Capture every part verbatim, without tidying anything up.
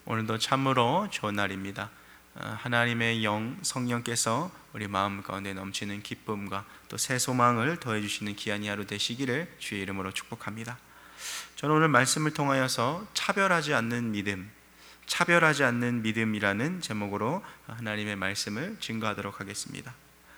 오늘도 참으로 좋은 날입니다. 하나님의 영 성령께서 우리 마음 가운데 넘치는 기쁨과 또 새 소망을 더해주시는 귀한 하루 되시기를 주의 이름으로 축복합니다. 저는 오늘 말씀을 통하여서 차별하지 않는 믿음, 차별하지 않는 믿음이라는 제목으로 하나님의 말씀을 증거하도록 하겠습니다.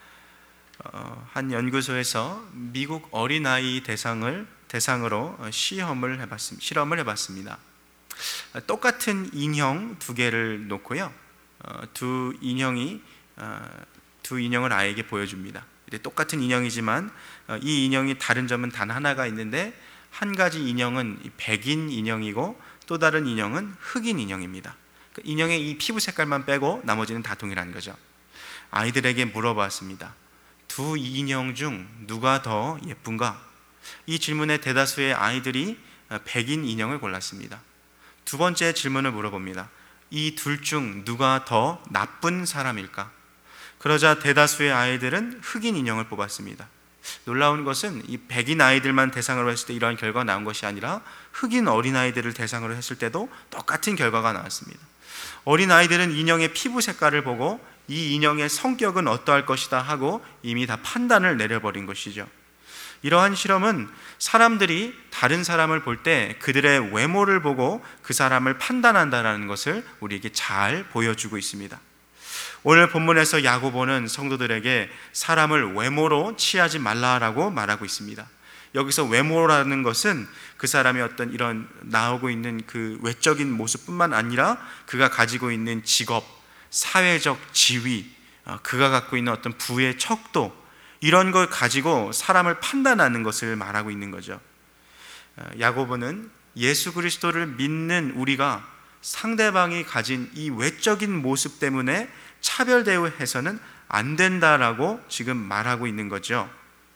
한 연구소에서 미국 어린아이 대상을 대상으로 시험을 해봤습니다. 실험을 해봤습니다. 똑같은 인형 두 개를 놓고요, 두 인형이 두 인형을 아이에게 보여줍니다. 똑같은 인형이지만 이 인형이 다른 점은 단 하나가 있는데, 한 가지 인형은 백인 인형이고 또 다른 인형은 흑인 인형입니다. 인형의 이 피부 색깔만 빼고 나머지는 다 동일한 거죠. 아이들에게 물어봤습니다. 두 인형 중 누가 더 예쁜가? 이 질문에 대다수의 아이들이 백인 인형을 골랐습니다. 두 번째 질문을 물어봅니다. 이 둘 중 누가 더 나쁜 사람일까? 그러자 대다수의 아이들은 흑인 인형을 뽑았습니다. 놀라운 것은 이 백인 아이들만 대상으로 했을 때 이러한 결과가 나온 것이 아니라 흑인 어린아이들을 대상으로 했을 때도 똑같은 결과가 나왔습니다. 어린아이들은 인형의 피부 색깔을 보고 이 인형의 성격은 어떠할 것이다 하고 이미 다 판단을 내려버린 것이죠. 이러한 실험은 사람들이 다른 사람을 볼 때 그들의 외모를 보고 그 사람을 판단한다는 것을 우리에게 잘 보여주고 있습니다. 오늘 본문에서 야고보는 성도들에게 사람을 외모로 취하지 말라라고 말하고 있습니다. 여기서 외모라는 것은 그 사람의 어떤 이런 나오고 있는 그 외적인 모습뿐만 아니라 그가 가지고 있는 직업, 사회적 지위, 그가 갖고 있는 어떤 부의 척도, 이런 걸 가지고 사람을 판단하는 것을 말하고 있는 거죠. 야고보는 예수 그리스도를 믿는 우리가 상대방이 가진 이 외적인 모습 때문에 차별 대우해서는 안 된다라고 지금 말하고 있는 거죠.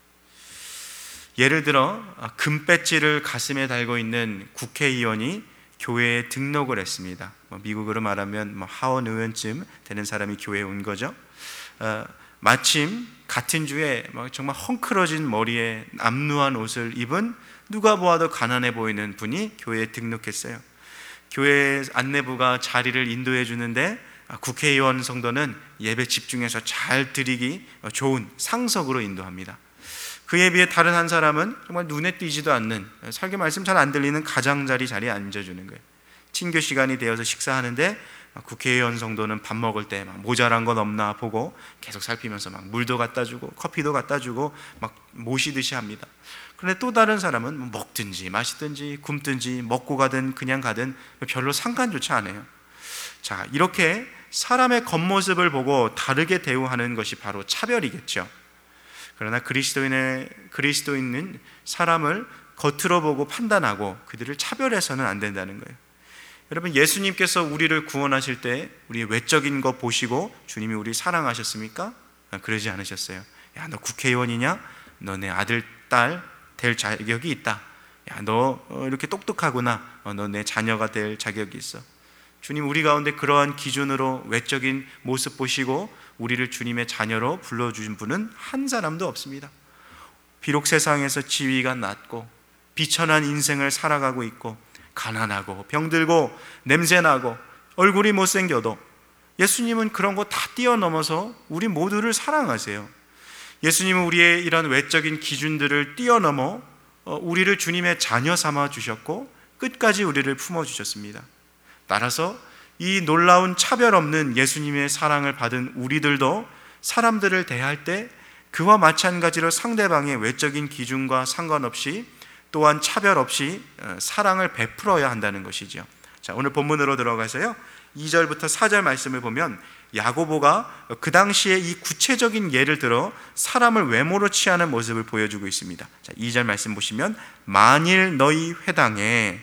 예를 들어 금배지를 가슴에 달고 있는 국회의원이 교회에 등록을 했습니다. 미국으로 말하면 뭐 하원 의원쯤 되는 사람이 교회에 온 거죠. 어, 마침 같은 주에 정말 헝클어진 머리에 남루한 옷을 입은 누가 보아도 가난해 보이는 분이 교회에 등록했어요. 교회 안내부가 자리를 인도해 주는데 국회의원 성도는 예배 집중해서 잘 드리기 좋은 상석으로 인도합니다. 그에 비해 다른 한 사람은 정말 눈에 띄지도 않는, 설교 말씀 잘 안 들리는 가장자리 자리에 앉아주는 거예요. 친교 시간이 되어서 식사하는데 국회의원 성도는 밥 먹을 때 막 모자란 건 없나 보고 계속 살피면서 막 물도 갖다 주고 커피도 갖다 주고 막 모시듯이 합니다. 그런데 또 다른 사람은 먹든지 마시든지 굶든지 먹고 가든 그냥 가든 별로 상관조차 안 해요. 자, 이렇게 사람의 겉모습을 보고 다르게 대우하는 것이 바로 차별이겠죠. 그러나 그리스도인의 그리스도인은 사람을 겉으로 보고 판단하고 그들을 차별해서는 안 된다는 거예요. 여러분, 예수님께서 우리를 구원하실 때 우리 외적인 거 보시고 주님이 우리 사랑하셨습니까? 그러지 않으셨어요. 야, 너 국회의원이냐? 너 내 아들, 딸 될 자격이 있다. 야, 너 이렇게 똑똑하구나. 너 내 자녀가 될 자격이 있어. 주님, 우리 가운데 그러한 기준으로 외적인 모습 보시고 우리를 주님의 자녀로 불러주신 분은 한 사람도 없습니다. 비록 세상에서 지위가 낮고 비천한 인생을 살아가고 있고 가난하고 병들고 냄새나고 얼굴이 못생겨도 예수님은 그런 거 다 뛰어넘어서 우리 모두를 사랑하세요. 예수님은 우리의 이런 외적인 기준들을 뛰어넘어 우리를 주님의 자녀 삼아 주셨고 끝까지 우리를 품어주셨습니다. 따라서 이 놀라운 차별 없는 예수님의 사랑을 받은 우리들도 사람들을 대할 때 그와 마찬가지로 상대방의 외적인 기준과 상관없이 또한 차별 없이 사랑을 베풀어야 한다는 것이죠. 자, 오늘 본문으로 들어가서요, 이 절부터 사 절 말씀을 보면 야고보가 그 당시에 이 구체적인 예를 들어 사람을 외모로 취하는 모습을 보여주고 있습니다. 자, 이 절 말씀 보시면 만일 너희 회당에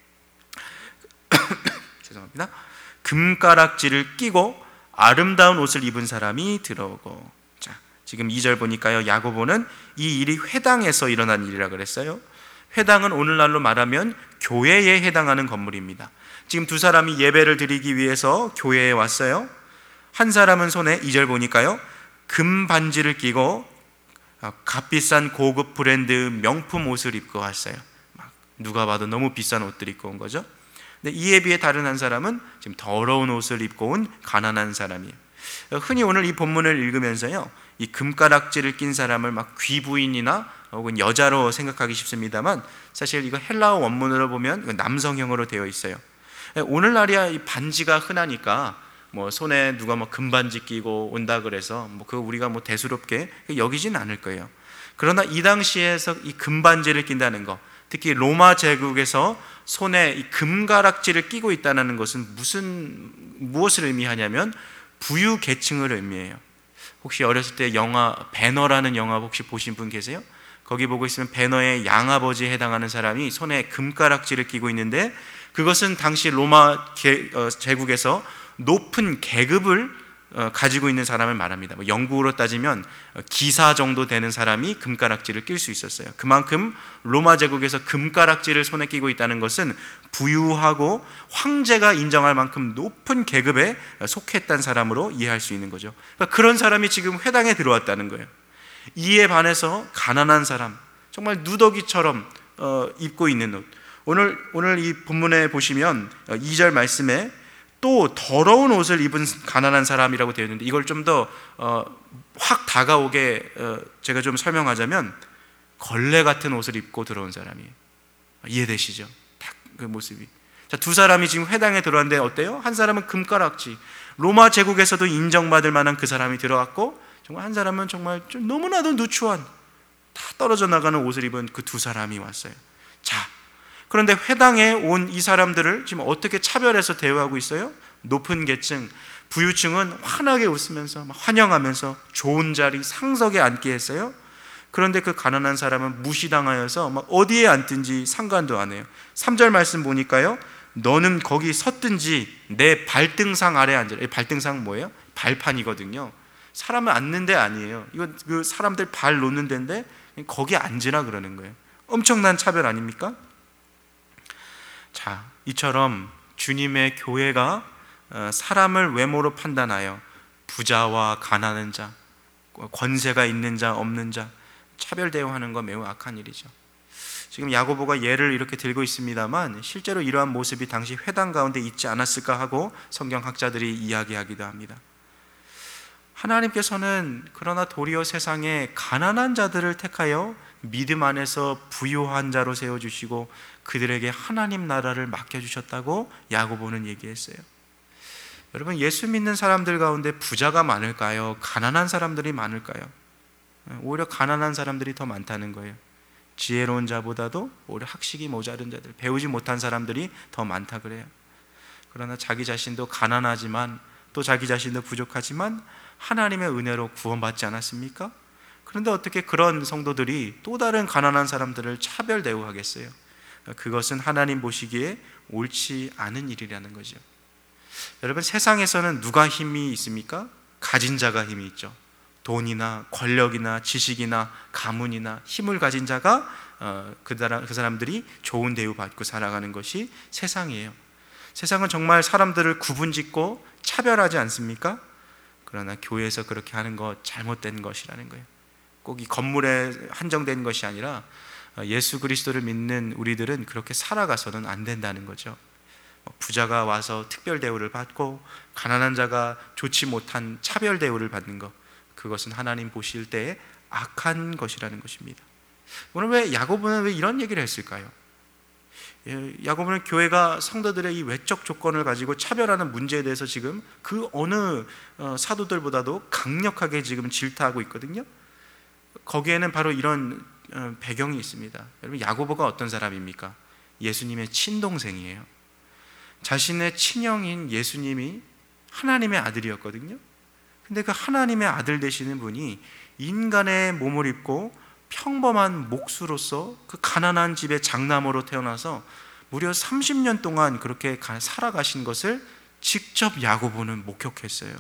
죄송합니다. 금가락지를 끼고 아름다운 옷을 입은 사람이 들어오고, 자, 지금 이 절 보니까요, 야고보는 이 일이 회당에서 일어난 일이라 그랬어요. 회당은 오늘날로 말하면 교회에 해당하는 건물입니다. 지금 두 사람이 예배를 드리기 위해서 교회에 왔어요. 한 사람은 손에 이 절 보니까요, 금 반지를 끼고 값비싼 고급 브랜드 명품 옷을 입고 왔어요. 막 누가 봐도 너무 비싼 옷들 입고 온 거죠. 근데 이에 비해 다른 한 사람은 지금 더러운 옷을 입고 온 가난한 사람이에요. 흔히 오늘 이 본문을 읽으면서요, 이 금가락지를 낀 사람을 막 귀부인이나 혹은 여자로 생각하기 쉽습니다만, 사실 이거 헬라어 원문으로 보면 남성형으로 되어 있어요. 오늘날이야 이 반지가 흔하니까 뭐 손에 누가 뭐 금반지 끼고 온다 그래서 뭐 그거 우리가 뭐 대수롭게 여기진 않을 거예요. 그러나 이 당시에서 이 금반지를 낀다는 거, 특히 로마 제국에서 손에 이 금가락지를 끼고 있다는 것은 무슨 무엇을 의미하냐면 부유 계층을 의미해요. 혹시 어렸을 때 영화 배너라는 영화 혹시 보신 분 계세요? 거기 보고 있으면 배너의 양아버지에 해당하는 사람이 손에 금가락지를 끼고 있는데, 그것은 당시 로마 제국에서 높은 계급을 가지고 있는 사람을 말합니다. 영국으로 따지면 기사 정도 되는 사람이 금가락지를 낄 수 있었어요. 그만큼 로마 제국에서 금가락지를 손에 끼고 있다는 것은 부유하고 황제가 인정할 만큼 높은 계급에 속했던 사람으로 이해할 수 있는 거죠. 그러니까 그런 사람이 지금 회당에 들어왔다는 거예요. 이에 반해서 가난한 사람, 정말 누더기처럼 입고 있는 옷. 오늘 오늘 이 본문에 보시면 이 절 말씀에 또 더러운 옷을 입은 가난한 사람이라고 되어 있는데, 이걸 좀 더 확 다가오게 제가 좀 설명하자면 걸레 같은 옷을 입고 들어온 사람이에요. 이해되시죠? 딱 그 모습이. 자, 두 사람이 지금 회당에 들어왔는데 어때요? 한 사람은 금가락지, 로마 제국에서도 인정받을 만한 그 사람이 들어왔고, 정말 한 사람은 정말 좀 너무나도 누추한 다 떨어져 나가는 옷을 입은 그 두 사람이 왔어요. 자, 그런데 회당에 온 이 사람들을 지금 어떻게 차별해서 대우하고 있어요? 높은 계층, 부유층은 환하게 웃으면서 환영하면서 좋은 자리, 상석에 앉게 했어요. 그런데 그 가난한 사람은 무시당하여서 막 어디에 앉든지 상관도 안 해요. 삼 절 말씀 보니까요, 너는 거기 섰든지 내 발등상 아래 앉으라. 이 발등상 뭐예요? 발판이거든요. 사람을 앉는 데 아니에요. 이건 그 사람들 발 놓는 데인데 거기 앉으라 그러는 거예요. 엄청난 차별 아닙니까? 자, 이처럼 주님의 교회가 사람을 외모로 판단하여 부자와 가난한 자, 권세가 있는 자, 없는 자 차별 대우하는 건 매우 악한 일이죠. 지금 야고보가 예를 이렇게 들고 있습니다만, 실제로 이러한 모습이 당시 회당 가운데 있지 않았을까 하고 성경학자들이 이야기하기도 합니다. 하나님께서는 그러나 도리어 세상에 가난한 자들을 택하여 믿음 안에서 부유한 자로 세워주시고 그들에게 하나님 나라를 맡겨주셨다고 야고보는 얘기했어요. 여러분, 예수 믿는 사람들 가운데 부자가 많을까요? 가난한 사람들이 많을까요? 오히려 가난한 사람들이 더 많다는 거예요. 지혜로운 자보다도 오히려 학식이 모자른 자들, 배우지 못한 사람들이 더 많다 그래요. 그러나 자기 자신도 가난하지만 또 자기 자신도 부족하지만 하나님의 은혜로 구원받지 않았습니까? 그런데 어떻게 그런 성도들이 또 다른 가난한 사람들을 차별 대우하겠어요? 그것은 하나님 보시기에 옳지 않은 일이라는 거죠. 여러분, 세상에서는 누가 힘이 있습니까? 가진 자가 힘이 있죠. 돈이나 권력이나 지식이나 가문이나 힘을 가진 자가 그 사람들이 좋은 대우받고 살아가는 것이 세상이에요. 세상은 정말 사람들을 구분짓고 차별하지 않습니까? 그러나 교회에서 그렇게 하는 것 잘못된 것이라는 거예요. 꼭 이 건물에 한정된 것이 아니라 예수 그리스도를 믿는 우리들은 그렇게 살아가서는 안 된다는 거죠. 부자가 와서 특별 대우를 받고 가난한 자가 좋지 못한 차별 대우를 받는 것, 그것은 하나님 보실 때에 악한 것이라는 것입니다. 오늘 왜 야고보는 왜 이런 얘기를 했을까요? 야고보는 교회가 성도들의 이 외적 조건을 가지고 차별하는 문제에 대해서 지금 그 어느 사도들보다도 강력하게 지금 질타하고 있거든요. 거기에는 바로 이런 배경이 있습니다. 여러분, 야고보가 어떤 사람입니까? 예수님의 친동생이에요. 자신의 친형인 예수님이 하나님의 아들이었거든요. 근데 그 하나님의 아들 되시는 분이 인간의 몸을 입고 평범한 목수로서 그 가난한 집의 장남으로 태어나서 무려 삼십 년 동안 그렇게 살아가신 것을 직접 야고보는 목격했어요.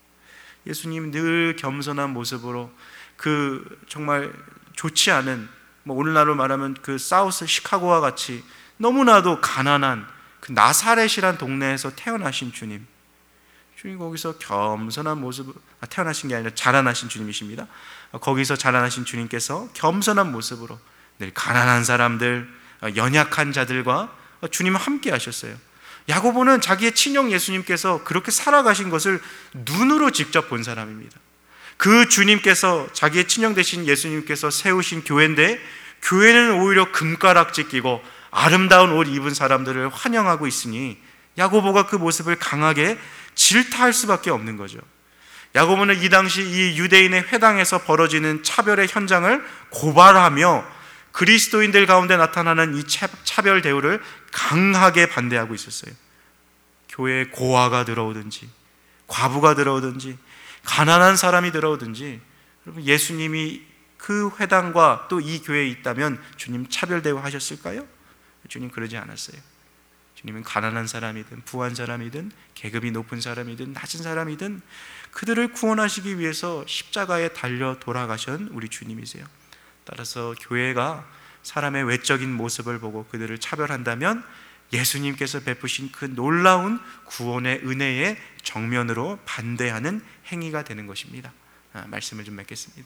예수님 늘 겸손한 모습으로 그 정말 좋지 않은, 뭐 오늘날로 말하면 그 사우스 시카고와 같이 너무나도 가난한 그 나사렛이란 동네에서 태어나신 주님, 주님 거기서 겸손한 모습, 아, 태어나신 게 아니라 자라나신 주님이십니다. 거기서 자라나신 주님께서 겸손한 모습으로 늘 가난한 사람들, 연약한 자들과 주님은 함께 하셨어요. 야고보는 자기의 친형 예수님께서 그렇게 살아가신 것을 눈으로 직접 본 사람입니다. 그 주님께서, 자기의 친형 되신 예수님께서 세우신 교회인데, 교회는 오히려 금가락지 끼고 아름다운 옷 입은 사람들을 환영하고 있으니 야고보가 그 모습을 강하게 질타할 수밖에 없는 거죠. 야고보는 이 당시 이 유대인의 회당에서 벌어지는 차별의 현장을 고발하며 그리스도인들 가운데 나타나는 이 차별 대우를 강하게 반대하고 있었어요. 교회에 고아가 들어오든지 과부가 들어오든지 가난한 사람이 들어오든지, 여러분, 예수님이 그 회당과 또 이 교회에 있다면 주님 차별 대우하셨을까요? 주님 그러지 않았어요. 주님은 가난한 사람이든 부한 사람이든 계급이 높은 사람이든 낮은 사람이든 그들을 구원하시기 위해서 십자가에 달려 돌아가신 우리 주님이세요. 따라서 교회가 사람의 외적인 모습을 보고 그들을 차별한다면 예수님께서 베푸신 그 놀라운 구원의 은혜의 정면으로 반대하는 행위가 되는 것입니다. 아, 말씀을 좀 맺겠습니다.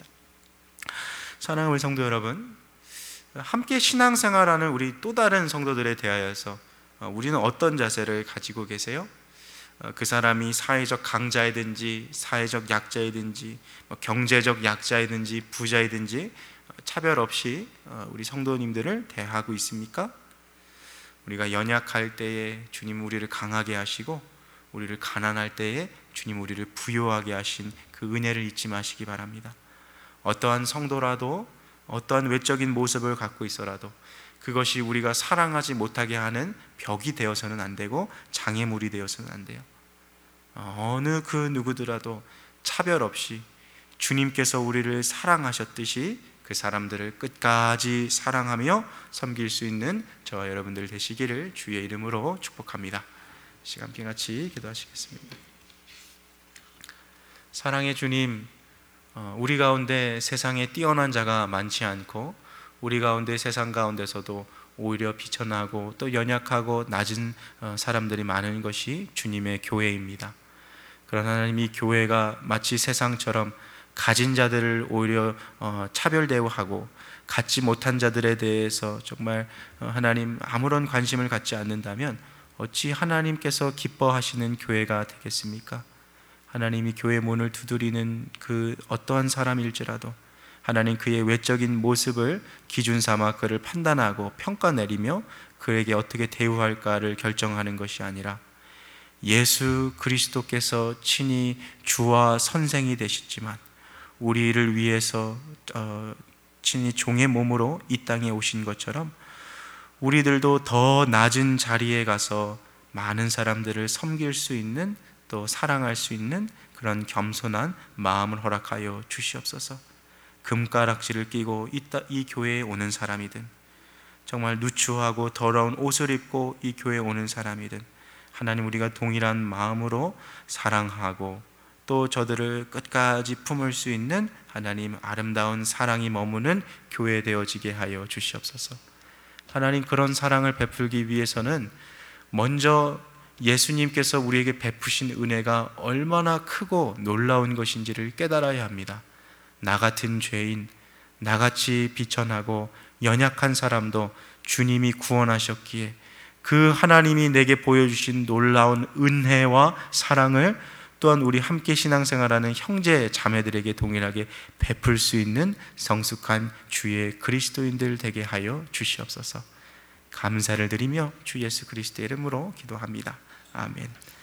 사랑하는 우리 성도 여러분, 함께 신앙생활하는 우리 또 다른 성도들에 대하여서 우리는 어떤 자세를 가지고 계세요? 그 사람이 사회적 강자이든지 사회적 약자이든지 경제적 약자이든지 부자이든지 차별 없이 우리 성도님들을 대하고 있습니까? 우리가 연약할 때에 주님 우리를 강하게 하시고, 우리를 가난할 때에 주님 우리를 부요하게 하신 그 은혜를 잊지 마시기 바랍니다. 어떠한 성도라도 어떠한 외적인 모습을 갖고 있어라도 그것이 우리가 사랑하지 못하게 하는 벽이 되어서는 안 되고 장애물이 되어서는 안 돼요. 어느 그 누구더라도 차별 없이 주님께서 우리를 사랑하셨듯이 그 사람들을 끝까지 사랑하며 섬길 수 있는 저와 여러분들 되시기를 주의 이름으로 축복합니다. 시간께 같이 기도하시겠습니다. 사랑의 주님, 우리 가운데 세상에 뛰어난 자가 많지 않고 우리 가운데 세상 가운데서도 오히려 비천하고 또 연약하고 낮은 사람들이 많은 것이 주님의 교회입니다. 그러나 하나님, 이 교회가 마치 세상처럼 가진 자들을 오히려 차별 대우하고 갖지 못한 자들에 대해서 정말 하나님 아무런 관심을 갖지 않는다면 어찌 하나님께서 기뻐하시는 교회가 되겠습니까? 하나님이 교회 문을 두드리는 그 어떠한 사람일지라도 하나님 그의 외적인 모습을 기준 삼아 그를 판단하고 평가 내리며 그에게 어떻게 대우할까를 결정하는 것이 아니라 예수 그리스도께서 친히 주와 선생이 되셨지만 우리를 위해서 어, 친히 종의 몸으로 이 땅에 오신 것처럼 우리들도 더 낮은 자리에 가서 많은 사람들을 섬길 수 있는, 또 사랑할 수 있는 그런 겸손한 마음을 허락하여 주시옵소서. 금가락지를 끼고 이, 이 교회에 오는 사람이든 정말 누추하고 더러운 옷을 입고 이 교회에 오는 사람이든 하나님, 우리가 동일한 마음으로 사랑하고 또 저들을 끝까지 품을 수 있는 하나님 아름다운 사랑이 머무는 교회 되어지게 하여 주시옵소서. 하나님, 그런 사랑을 베풀기 위해서는 먼저 예수님께서 우리에게 베푸신 은혜가 얼마나 크고 놀라운 것인지를 깨달아야 합니다. 나 같은 죄인, 나같이 비천하고 연약한 사람도 주님이 구원하셨기에 그 하나님이 내게 보여주신 놀라운 은혜와 사랑을 또한 우리 함께 신앙생활하는 형제 자매들에게 동일하게 베풀 수 있는 성숙한 주의 그리스도인들 되게 하여 주시옵소서. 감사를 드리며 주 예수 그리스도의 이름으로 기도합니다. 아멘.